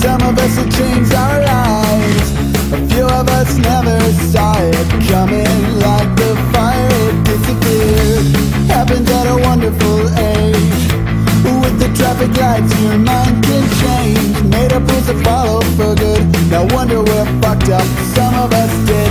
Some of us it changed our lives. A few of us never saw it coming. Like the fire, it disappeared. Happened at a wonderful age. With the traffic lights, your mind can change. Made up rules to follow for good. No wonder we're fucked up. Some of us did.